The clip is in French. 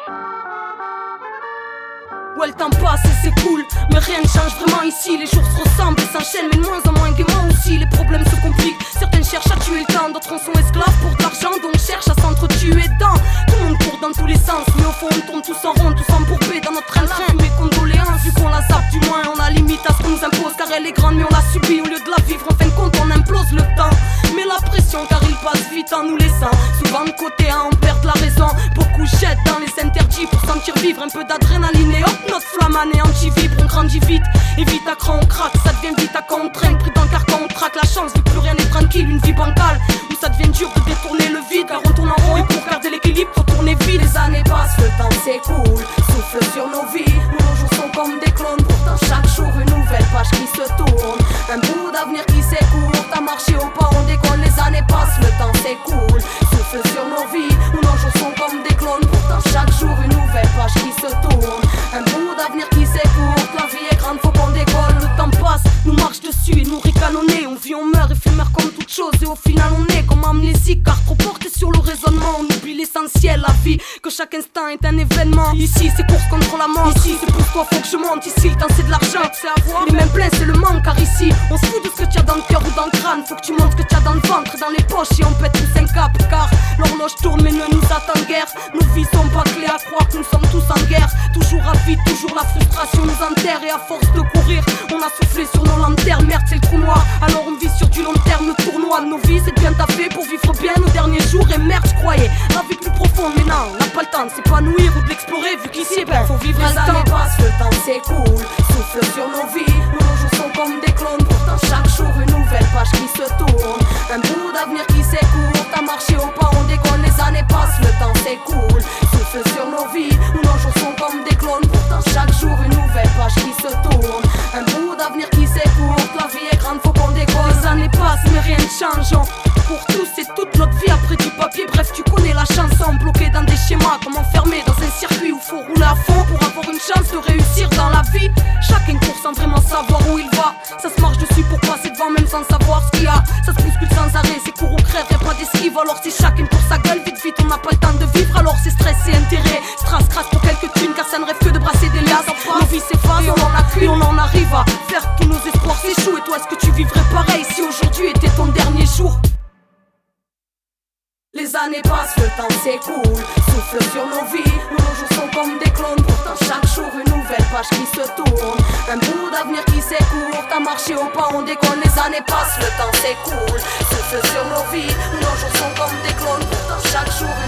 Ouais, le temps passe et c'est cool, mais rien ne change vraiment ici. Les jours se ressemblent et s'enchaînent, mais de moins en moins gaiement aussi. Les problèmes se compliquent, certaines cherchent à tuer le temps, d'autres en sont esclaves pour de l'argent, donc cherchent à s'entretuer dedans. Tout le monde court dans tous les sens, mais au fond on tourne tous en rond, tous embourbés dans notre train-train. Mes condoléances, vu qu'on la zappe du moins, on la limite à ce qu'on nous impose, car elle est grande mais on la subit. Au lieu de la vivre, en fin de compte on implose le temps. Mais la pression, car il passe vite en nous laissant souvent de côté, hein, on perd la raison. Beaucoup jettent dans les interdits pour sentir vivre un peu d'adrénaline et hop, notre flamme anéanti-vibre, on grandit vite. Et vite à cran on craque, ça devient vite à contraindre. Pris dans le carcan on traque la chance, vu que plus rien n'est tranquille. Une vie bancale, où ça devient dur de détourner le vide. Car on tourne en rond et pour garder l'équilibre, faut tourner vite. Les années passent, le temps s'écoule, souffle sur nos vies. Nos jours sont comme des clones, pourtant chaque jour une nouvelle page qui se tourne. Un bout d'avenir qui s'écourt, à marcher au pas on déconne. Les années passent, le temps s'écoule, souffle sur nos vies. Nos jours sont comme des clones, pourtant chaque jour une nouvelle page qui se tourne. Un bout d'avenir qui s'écourt, la vie est grande, faut qu'on décolle. Le temps passe, nous marche dessus et nous ricanonner. On vit, on meurt, éphémère comme toute chose. Et au final on est comme amnésique, car trop porté sur le raisonnement. On oublie l'essentiel, la vie, que chaque instant est un événement. Ici c'est course contre la montre, ici c'est pour toi faut que je monte. Ici le temps c'est de l'argent, c'est avoir. Les mêmes pleins c'est le manque, car ici on se fout de ce que tu as dans le cœur ou dans le crâne. Faut que tu montres ce que tu as dans le ventre et dans les poches. Et on pète tous un cap, car l'horloge tourne mais ne nous attend guère. Nos vies sont pas clés à croire que nous sommes tous en guerre. Toujours rapide, toujours la frustration nous enterre. Et à force de courir, on a soufflé sur nos lanternes. Merde c'est le trou noir, alors on vit sur du long terme. Le tournoi de nos vies c'est de bien taper pour vivre bien nos derniers jours. Et merde je croyais la vie plus profonde, mais non, on n'a pas le temps de s'épanouir ou de l'explorer. Vu qu'ici ben faut vivre les années passent, le temps s'écoule, souffle sur nos vies. Nos jours sont comme des clones, pourtant chaque jour une nouvelle page qui se tourne. Un bout d'avenir qui s'écoule, à marcher au pas on déconne. Les années passent, le temps s'écoule, souffle sur nos vies. Nos jours sont comme des clones, pourtant chaque jour une nouvelle page qui se tourne. Un bout d'avenir qui s'écoule, la vie est grande, faut qu'on décolle. Les années passent mais rien ne change. Pour tous c'est toute notre vie après du papier. Bref tu connais la chanson, bloqué dans des schémas, comme enfermé dans un circuit où faut rouler à fond pour avoir une chance de réussir dans la vie. Chacun court sans vraiment savoir où il va. Ça se marche dessus pour passer devant même sans savoir ce qu'il y a. Ça se bouscule sans arrêt, c'est court ou crève, y'a pas d'esquive. Alors c'est chacun pour sa gueule, vite vite on n'a pas le temps de vivre. Alors c'est stress et intérêt, strass crasse pour quelques thunes, car ça ne rêve que de brasser des liasses. Nos vies s'effacent, on en a cul, on en arrive à faire tous nos espoirs s'échouent. Et toi est-ce que tu vivrais pareil si aujourd'hui était ton dernier jour? Les années passent, le temps s'écoule, souffle sur nos vies. Nos jours sont comme des clones, pourtant chaque jour une nouvelle page qui se tourne. Un bout d'avenir qui s'écoule, à marcher au pas on déconne. Les années passent, le temps s'écoule, souffle sur nos vies. Nos jours sont comme des clones, pourtant chaque jour